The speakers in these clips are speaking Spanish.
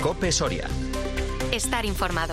COPE Soria. Estar informado.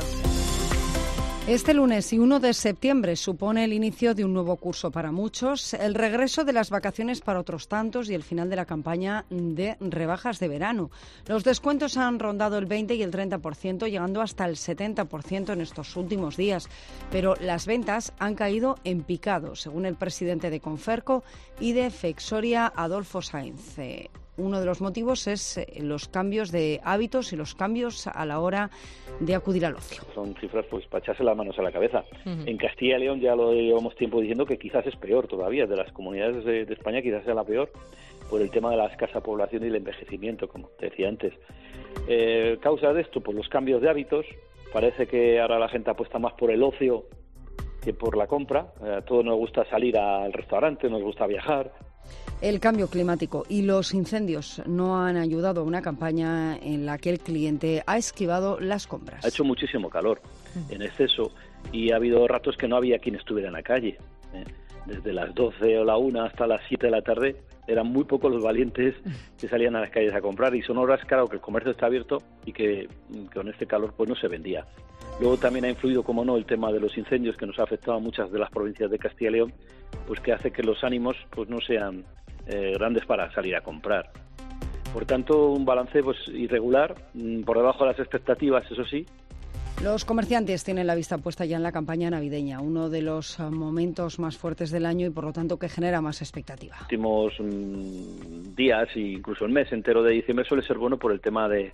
Este lunes y 1 de septiembre supone el inicio de un nuevo curso para muchos, el regreso de las vacaciones para otros tantos y el final de la campaña de rebajas de verano. Los descuentos han rondado el 20 y el 30%, llegando hasta el 70% en estos últimos días. Pero las ventas han caído en picado, según el presidente de Conferco y de Fexoria, Adolfo Sainz. Uno de los motivos es los cambios de hábitos y los cambios a la hora de acudir al ocio. Son cifras pues para echarse las manos a la cabeza. En Castilla y León ya lo llevamos tiempo diciendo que quizás es peor todavía, de las comunidades de España quizás sea la peor, por el tema de la escasa población y el envejecimiento, como te decía antes. Causa de esto, pues los cambios de hábitos. Parece que ahora la gente apuesta más por el ocio que por la compra. A todos nos gusta salir al restaurante, nos gusta viajar. El cambio climático y los incendios no han ayudado a una campaña en la que el cliente ha esquivado las compras. Ha hecho muchísimo calor en exceso y ha habido ratos que no había quien estuviera en la calle. Desde las 12 o la 1 hasta las 7 de la tarde eran muy pocos los valientes que salían a las calles a comprar, y son horas, claro, que el comercio está abierto y que con este calor pues no se vendía. Luego también ha influido, como no, el tema de los incendios, que nos ha afectado a muchas de las provincias de Castilla y León, pues que hace que los ánimos pues no sean grandes para salir a comprar. Por tanto, un balance pues irregular, por debajo de las expectativas, eso sí. Los comerciantes tienen la vista puesta ya en la campaña navideña, uno de los momentos más fuertes del año y por lo tanto que genera más expectativa. Los últimos días e incluso el mes entero de diciembre suele ser bueno por el tema de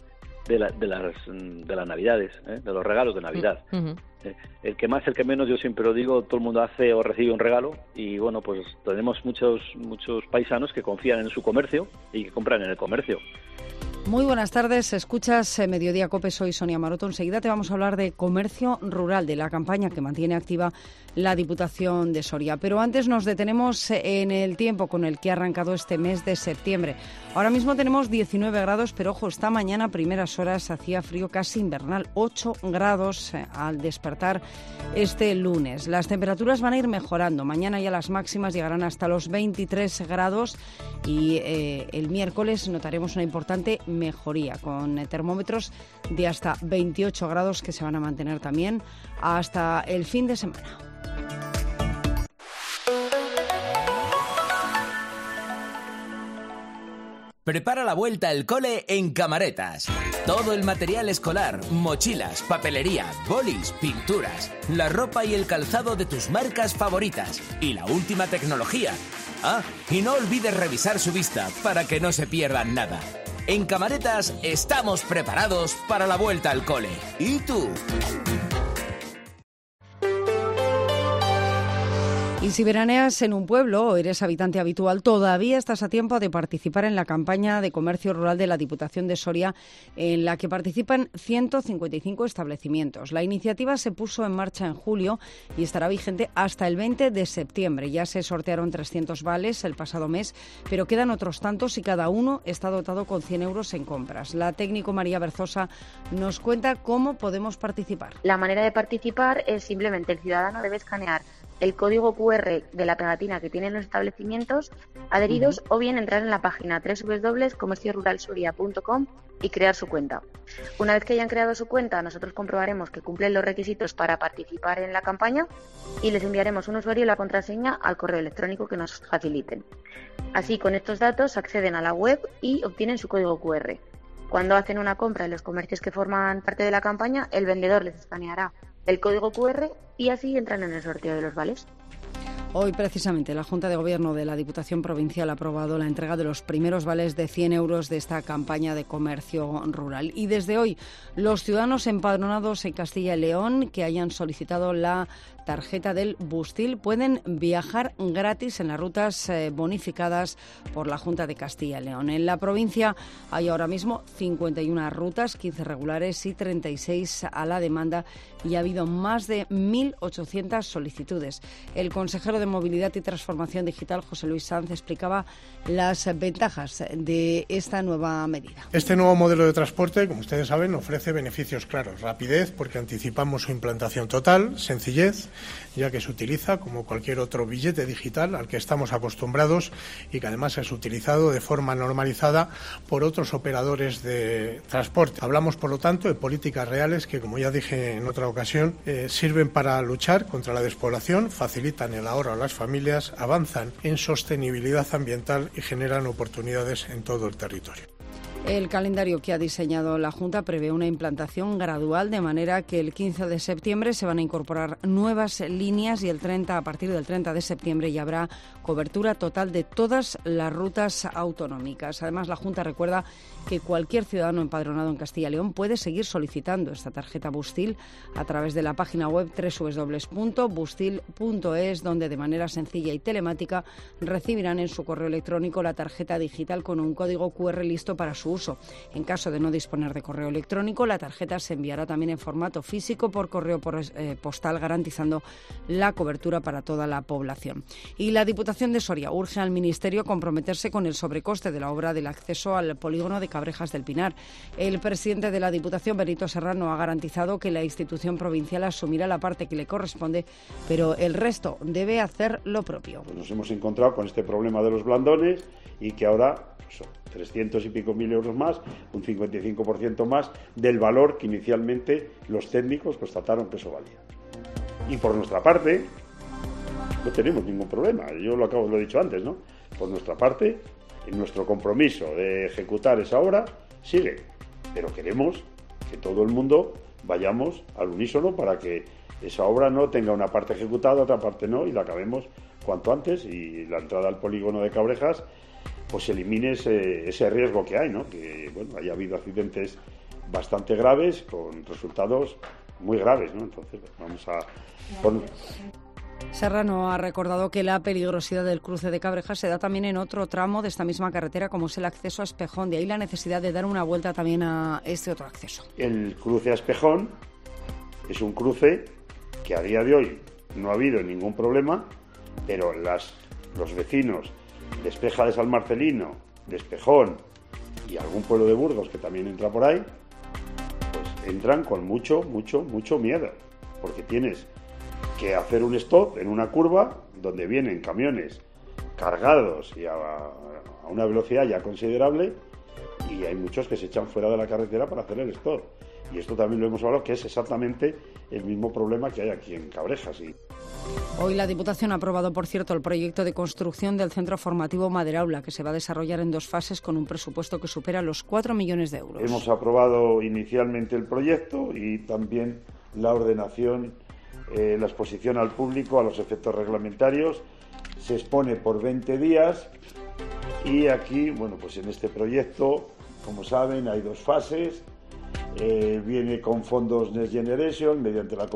las navidades, de los regalos de Navidad. El que más, el que menos, yo siempre lo digo, todo el mundo hace o recibe un regalo, y bueno, pues tenemos muchos paisanos que confían en su comercio y que compran en el comercio. Muy buenas tardes, escuchas Mediodía COPE, soy Sonia Maroto. Enseguida te vamos a hablar de comercio rural, de la campaña que mantiene activa la Diputación de Soria. Pero antes nos detenemos en el tiempo con el que ha arrancado este mes de septiembre. Ahora mismo tenemos 19 grados, pero ojo, esta mañana a primeras horas hacía frío casi invernal, 8 grados al despertar este lunes. Las temperaturas van a ir mejorando. Mañana ya las máximas llegarán hasta los 23 grados y el miércoles notaremos una importante mejoría con termómetros de hasta 28 grados que se van a mantener también hasta el fin de semana. Prepara la vuelta al cole en Camaretas. Todo el material escolar, mochilas, papelería, bolis, pinturas, la ropa y el calzado de tus marcas favoritas y la última tecnología. Ah, y no olvides revisar su vista para que no se pierdan nada. En Camaretas estamos preparados para la vuelta al cole. ¿Y tú? Y si veraneas en un pueblo o eres habitante habitual, todavía estás a tiempo de participar en la campaña de comercio rural de la Diputación de Soria, en la que participan 155 establecimientos. La iniciativa se puso en marcha en julio y estará vigente hasta el 20 de septiembre. Ya se sortearon 300 vales el pasado mes, pero quedan otros tantos y cada uno está dotado con 100 euros en compras. La técnico María Berzosa nos cuenta cómo podemos participar. La manera de participar es simplemente el ciudadano debe escanear el código QR de la pegatina que tienen los establecimientos adheridos o bien entrar en la página www.comercioruralsoria.com y crear su cuenta. Una vez que hayan creado su cuenta, nosotros comprobaremos que cumplen los requisitos para participar en la campaña y les enviaremos un usuario y la contraseña al correo electrónico que nos faciliten. Así, con estos datos acceden a la web y obtienen su código QR. Cuando hacen una compra en los comercios que forman parte de la campaña, el vendedor les escaneará el código QR y así entran en el sorteo de los vales. Hoy, precisamente, la Junta de Gobierno de la Diputación Provincial ha aprobado la entrega de los primeros vales de 100 euros de esta campaña de comercio rural. Y desde hoy, los ciudadanos empadronados en Castilla y León que hayan solicitado la tarjeta del Bustil pueden viajar gratis en las rutas bonificadas por la Junta de Castilla y León. En la provincia hay ahora mismo 51 rutas, 15 regulares y 36 a la demanda, y ha habido más de 1.800 solicitudes. El consejero de Movilidad y Transformación Digital, José Luis Sanz, explicaba las ventajas de esta nueva medida. Este nuevo modelo de transporte, como ustedes saben, ofrece beneficios claros. Rapidez, porque anticipamos su implantación total, sencillez, ya que se utiliza como cualquier otro billete digital al que estamos acostumbrados y que además es utilizado de forma normalizada por otros operadores de transporte. Hablamos, por lo tanto, de políticas reales que, como ya dije en otra ocasión, sirven para luchar contra la despoblación, facilitan el ahorro a las familias, avanzan en sostenibilidad ambiental y generan oportunidades en todo el territorio. El calendario que ha diseñado la Junta prevé una implantación gradual, de manera que el 15 de septiembre se van a incorporar nuevas líneas y a partir del 30 de septiembre ya habrá cobertura total de todas las rutas autonómicas. Además, la Junta recuerda que cualquier ciudadano empadronado en Castilla y León puede seguir solicitando esta tarjeta Bustil a través de la página web www.bustil.es, donde de manera sencilla y telemática recibirán en su correo electrónico la tarjeta digital con un código QR listo para su uso. En caso de no disponer de correo electrónico, la tarjeta se enviará también en formato físico por correo postal, garantizando la cobertura para toda la población. Y la Diputación de Soria urge al Ministerio comprometerse con el sobrecoste de la obra del acceso al polígono de Cabrejas del Pinar. El presidente de la Diputación, Benito Serrano, ha garantizado que la institución provincial asumirá la parte que le corresponde, pero el resto debe hacer lo propio. Pues nos hemos encontrado con este problema de los blandones y que ahora son 300 y pico mil euros más, un 55% más del valor que inicialmente los técnicos constataron que eso valía. Y por nuestra parte, no tenemos ningún problema. Yo lo he dicho antes, ¿no? Por nuestra parte, en nuestro compromiso de ejecutar esa obra sigue. Pero queremos que todo el mundo vayamos al unísono para que esa obra no tenga una parte ejecutada, otra parte no, y la acabemos cuanto antes, y la entrada al polígono de Cabrejas pues elimine ese riesgo que hay, ¿no? Que bueno, haya habido accidentes bastante graves con resultados muy graves, ¿no? Entonces vamos a Serrano ha recordado que la peligrosidad del cruce de Cabrejas se da también en otro tramo de esta misma carretera, como es el acceso a Espejón. De ahí la necesidad de dar una vuelta también a este otro acceso. El cruce a Espejón es un cruce que a día de hoy no ha habido ningún problema, pero los vecinos de Espeja de San Marcelino, de Espejón y algún pueblo de Burgos que también entra por ahí, pues entran con mucho miedo, porque tienes que hacer un stop en una curva donde vienen camiones cargados y a una velocidad ya considerable, y hay muchos que se echan fuera de la carretera para hacer el stop. Y esto también lo hemos hablado, que es exactamente el mismo problema que hay aquí en Cabrejas. Hoy la Diputación ha aprobado, por cierto, el proyecto de construcción del centro formativo Maderaula, que se va a desarrollar en 2 fases con un presupuesto que supera los 4 millones de euros. Hemos aprobado inicialmente el proyecto y también la ordenación, la exposición al público a los efectos reglamentarios. Se expone por 20 días y aquí, bueno, pues en este proyecto, como saben, hay 2 fases. Viene con fondos Next Generation mediante la...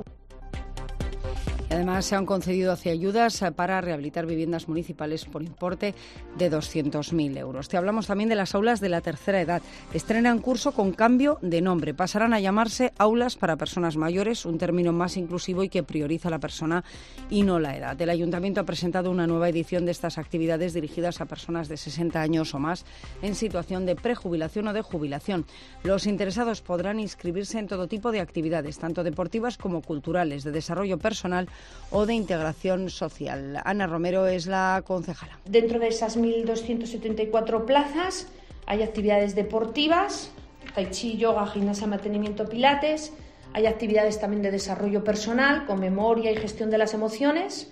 Además, se han concedido ayudas para rehabilitar viviendas municipales por importe de 200.000 euros. Te hablamos también de las aulas de la tercera edad. Estrenan curso con cambio de nombre. Pasarán a llamarse aulas para personas mayores, un término más inclusivo y que prioriza a la persona y no la edad. El Ayuntamiento ha presentado una nueva edición de estas actividades dirigidas a personas de 60 años o más en situación de prejubilación o de jubilación. Los interesados podrán inscribirse en todo tipo de actividades, tanto deportivas como culturales, de desarrollo personal o de integración social. Ana Romero es la concejala. Dentro de esas 1.274 plazas hay actividades deportivas, tai chi, yoga, gimnasia, mantenimiento, pilates. Hay actividades también de desarrollo personal, con memoria y gestión de las emociones.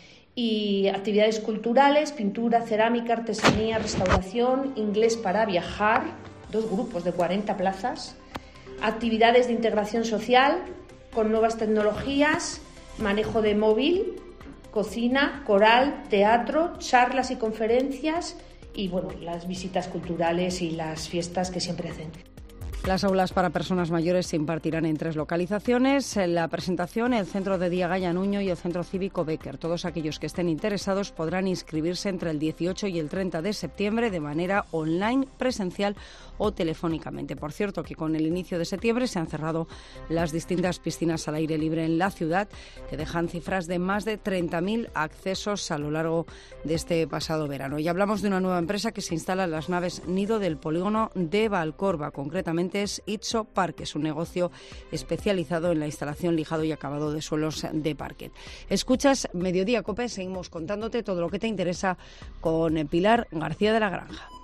Y actividades culturales, pintura, cerámica, artesanía, restauración, inglés para viajar, 2 grupos de 40 plazas. Actividades de integración social, con nuevas tecnologías, manejo de móvil, cocina, coral, teatro, charlas y conferencias y bueno, las visitas culturales y las fiestas que siempre hacen. Las aulas para personas mayores se impartirán en 3 localizaciones. La presentación, el Centro de Día Gaya Nuño y el Centro Cívico Becker. Todos aquellos que estén interesados podrán inscribirse entre el 18 y el 30 de septiembre de manera online, presencial o telefónicamente. Por cierto, que con el inicio de septiembre se han cerrado las distintas piscinas al aire libre en la ciudad, que dejan cifras de más de 30.000 accesos a lo largo de este pasado verano. Y hablamos de una nueva empresa que se instala en las naves nido del polígono de Valcorba, concretamente clientes Itso Parques, un negocio especializado en la instalación, lijado y acabado de suelos de parquet. Escuchas Mediodía COPE, seguimos contándote todo lo que te interesa con Pilar García de la Granja.